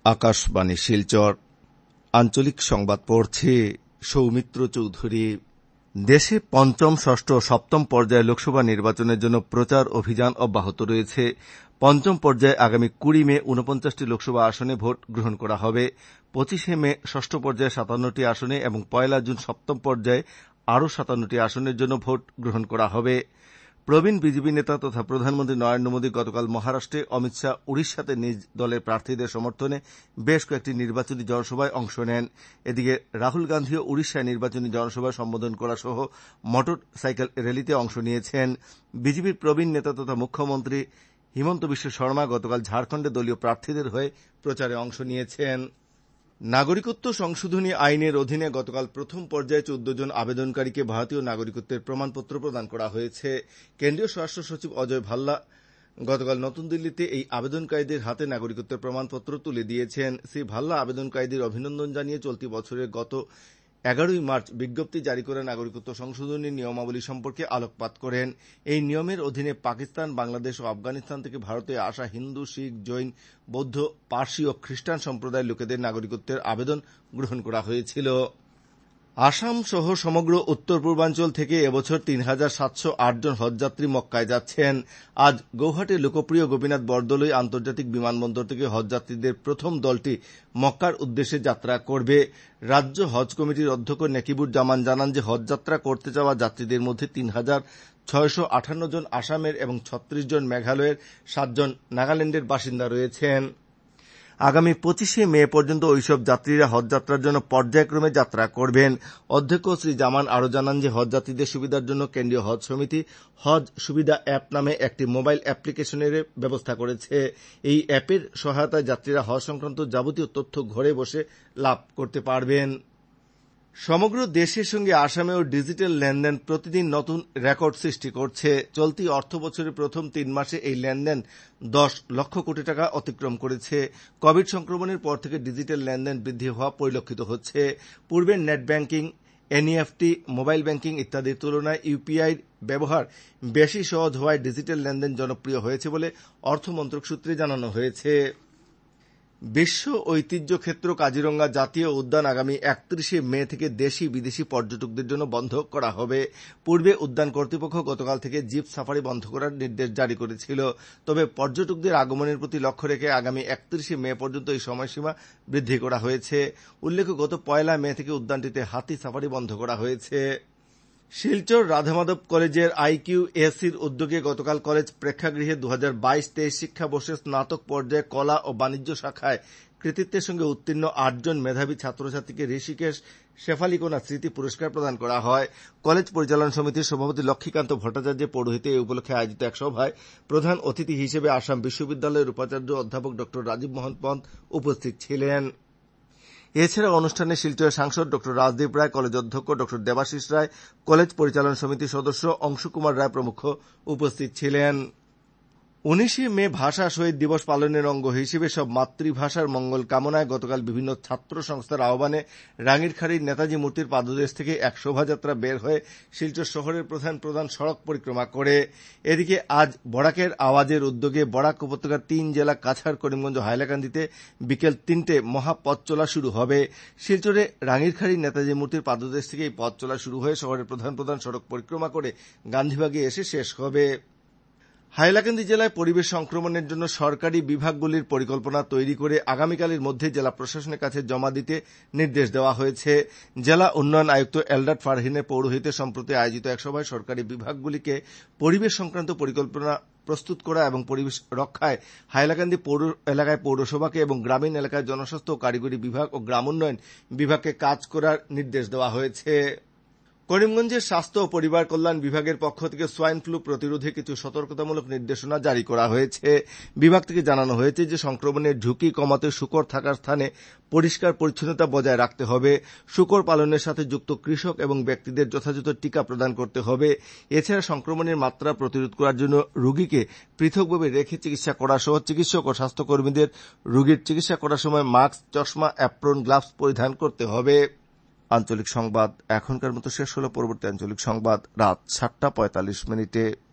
আকাশবাণী শিলচর আঞ্চলিক সংবাদ পড়ছে সৌমিত্র চৌধুরী। দেশে পঞ্চম, ষষ্ঠ ও সপ্তম পর্যায়ে লোকসভা নির্বাচনের জন্য প্রচার অভিযান অব্যাহত রয়েছে। পঞ্চম পর্যায়ে আগামী 20 মে 49টি লোকসভা আসনে ভোট গ্রহণ করা হবে। 25 মে ষষ্ঠ পর্যায়ে 57টি আসনে এবং 1 জুন সপ্তম পর্যায়ে আরও 57টি আসনের জন্য ভোট গ্রহণ করা হবে। প্রবীণ বিজেপি নেতা তথা প্রধানমন্ত্রী নরেন্দ্র মোদী গতকাল মহারাষ্ট্রে, অমিত শাহ উড়িষ্যাতে নিজ দলের প্রার্থীদের সমর্থনে বেশ কয়েকটি নির্বাচনী জনসভায় অংশ নেন। এদিকে রাহুল গান্ধীও উড়িষ্যায় নির্বাচনী জনসভায় সম্বোধন করা সহ মোটর সাইকেল র্যালিতে অংশ নিয়েছেন। বিজেপির প্রবীণ নেতা তথা মুখ্যমন্ত্রী হিমন্ত বিশ্ব শর্মা গতকাল ঝাড়খণ্ডে দলীয় প্রার্থীদের হয়ে প্রচারে অংশ নিয়েছেন। নাগরিকত্ব সংশোধনী আইনের অধীনে গতকাল প্রথম পর্যায়ে 14 জন আবেদনকারীকে ভারতীয় নাগরিকত্বের প্রমাণপত্র প্রদান করা হয়েছে। কেন্দ্রীয় স্বরাষ্ট্র সচিব অজয় ভাল্লা গতকাল নতুন দিল্লিতে এই আবেদনকারীদের হাতে নাগরিকত্বের প্রমাণপত্র তুলে দিয়েছেন। শ্রী ভাল্লা আবেদনকারীদের অভিনন্দন জানিয়ে চলতি বছরের গত 11 মার্চ বিজ্ঞপ্তি জারি করে নাগরিকত্ব সংশোধনী নিয়মাবলী সম্পর্কে আলোকপাত করেন। এই নিয়মের অধীনে পাকিস্তান, বাংলাদেশ ও আফগানিস্তান থেকে ভারতে আসা হিন্দু, শিখ, জৈন, বৌদ্ধ, পার্সি ও খ্রিস্টান সম্প্রদায়ের লোকেদের নাগরিকত্বের আবেদন গ্রহণ করা হয়েছিল। আসাম সহ সমগ্র উত্তর পূর্বাঞ্চল থেকে এবছর 3708 জন হজযাত্রী মক্কায় যাচ্ছেন। আজ গৌহাটির লোকপ্রিয় গোপীনাথ বরদলৈ আন্তর্জাতিক বিমানবন্দর থেকে হজযাত্রীদের প্রথম দলটি মক্কার উদ্দেশ্যে যাত্রা করবে। রাজ্য হজ কমিটির অধ্যক্ষ নেকিবুর জামান জানান যে হজযাত্রা করতে যাওয়া যাত্রীদের মধ্যে 3658 জন আসামের এবং 36 জন মেঘালয়ের, 7 জন নাগাল্যান্ডের বাসিন্দা রয়েছেন। আগামী 25 মে পর্যন্ত ওইসব যাত্রীরা হজযাত্রার জন্য পর্যায়ক্রমে যাত্রা করবেন। অধ্যক্ষ শ্রী জামান আরও জানান যে হজযাত্রীদের সুবিধার জন্য কেন্দ্রীয় হজ সমিতি হজ সুবিধা অ্যাপ নামে একটি মোবাইল অ্যাপ্লিকেশনের ব্যবস্থা করেছে। এই অ্যাপের সহায়তায় যাত্রীরা হজ সংক্রান্ত যাবতীয় তথ্য ঘরে বসে লাভ করতে পারবেন। সমগ্র দেশের সঙ্গে আসামেও ডিজিটাল লেনদেন প্রতিদিন নতুন রেকর্ড সৃষ্টি করছে। চলতি অর্থ বছরের প্রথম 3 মাসে এই লেনদেন 10 লক্ষ কোটি টাকা অতিক্রম করেছে। কোভিড সংক্রমণের পর থেকে ডিজিটাল লেনদেন বৃদ্ধি হওয়া পরিলক্ষিত হচ্ছে। পূর্বে net banking, NEFT, mobile banking ইত্যাদির তুলনায় ইউপিআই ব্যবহার বেশি সহজ হওয়ায় ডিজিটাল লেনদেন জনপ্রিয় হয়েছে বলে অর্থমন্ত্রক সূত্রে জানানো হয়েছে। বিশ্ব ঐতিহ্য ক্ষেত্র কাজিরঙ্গা জাতীয় উদ্যান আগামী 31 মে থেকে দেশি বিদেশি পর্যটকদের জন্য বন্ধ করা হবে। পূর্বে উদ্যান কর্তৃপক্ষ গতকাল থেকে জিপ সাফারি বন্ধ করার নির্দেশ জারি করেছিল। তবে পর্যটকদের আগমনের প্রতি লক্ষ্য রেখে আগামী 31 মে পর্যন্ত এই সময়সীমা বৃদ্ধি করা হয়েছে। উল্লেখ্য, গত 1 মে থেকে উদ্যানটিতে হাতি সাফারি বন্ধ করা হয়েছে। শিলচর রাধামাধব কলেজের IQACর উদ্যোগে গতকাল কলেজ প্রেক্ষাগৃহে 2022-23 শিক্ষাবর্ষের স্নাতক পর্যায়ে কলা ও বাণিজ্য শাখায় কৃতিত্বের সঙ্গে উত্তীর্ণ 8 জন মেধাবী ছাত্রছাত্রীকে ঋষিকেশ শেফালিকোনা স্মৃতি পুরস্কার প্রদান করা হয়। কলেজ পরিচালনা সমিতির সভাপতি লক্ষ্মীকান্ত ভট্টাচার্যের পৌরোহিত্যে এই উপলক্ষে আয়োজিত এক সভায় প্রধান অতিথি হিসেবে আসাম বিশ্ববিদ্যালয়ের উপাচার্য অধ্যাপক ড রাজীব মোহন পন্ত উপস্থিত ছিলেন। এছাড়া অনুষ্ঠানে শিলচরের সাংসদ ড রাজদীপ রায়, কলেজ অধ্যক্ষ ড দেবাশিস রায়, কলেজ পরিচালনা সমিতির সদস্য অংশু কুমার রায় প্রমুখ উপস্থিত ছিলেন। 19 মে ভাষা শহীদ দিবস পালনের অঙ্গ হিসেবে সব মাতৃভাষার মঙ্গল কামনায় গতকাল বিভিন্ন ছাত্র সংস্থার আহ্বানে রাঙ্গিরখাড়ির নেতাজি মূর্তির পাদদেশ থেকে এক শোভাযাত্রা বের হয়ে শিলচর শহরের প্রধান সড়ক পরিক্রমা করে। এদিকে আজ বরাকের আওয়াজের উদ্যোগে বরাক উপত্যকার 3 জেলা কাছাড়, করিমগঞ্জ, হাইলাকান্দিতে বিকেল 3টে মহাপথ চলা শুরু হবে। শিলচরে রাঙ্গিরখাড়ির নেতাজি মূর্তির পাদদেশ থেকে এই পথ চলা শুরু হয়ে শহরের প্রধান সড়ক পরিক্রমা করে গান্ধীবাগে এসে শেষ হবে। হাইলাকান্দি জেলায় পরিবেশ সংক্রমণের জন্য সরকারি বিভাগগুলির পরিকল্পনা তৈরি করে আগামীকালের মধ্যে জেলা প্রশাসনের কাছে জমা দিতে নির্দেশ দেওয়া হয়েছে। জেলা উন্নয়ন আয়ুক্ত এলডাট ফারহিনের পৌরোহিত্যে সম্প্রতি আয়োজিত এক সভায় সরকারি বিভাগগুলিকে পরিবেশ সংক্রান্ত পরিকল্পনা প্রস্তুত করা এবং পরিবেশ রক্ষায় হাইলাকান্দি পৌর এলাকায় পৌরসভাকে এবং গ্রামীণ এলাকায় জনস্বাস্থ্য ও কারিগরি বিভাগ ও গ্রাম উন্নয়ন বিভাগকে কাজ করার নির্দেশ দেওয়া হয়েছে। করিমগঞ্জের স্বাস্থ্য ও পরিবার কল্যাণ বিভাগের পক্ষ থেকে সোয়াইন ফ্লু প্রতিরোধে কিছু সতর্কতামূলক নির্দেশনা জারি করা হয়েছে। বিভাগ থেকে জানানো হয়েছে যে সংক্রমণের ঝুঁকি কমাতে শূকর থাকার স্থানে পরিষ্কার পরিচ্ছন্নতা বজায় রাখতে হবে। শূকর পালনের সাথে যুক্ত কৃষক এবং ব্যক্তিদের যথাযথ টিকা প্রদান করতে হবে। এছাড়া সংক্রমণের মাত্রা প্রতিরোধ করার জন্য রোগীকে পৃথকভাবে রেখে চিকিৎসা করা সহ চিকিৎসক ও স্বাস্থ্যকর্মীদের রোগীর চিকিৎসা করার সময় মাস্ক, চশমা, অ্যাপ্রন, গ্লাভস পরিধান করতে হবে। আঞ্চলিক সংবাদ এখনকার মতো শেষ হল। পরবর্তী আঞ্চলিক সংবাদ রাত 7:45 মিনিটে।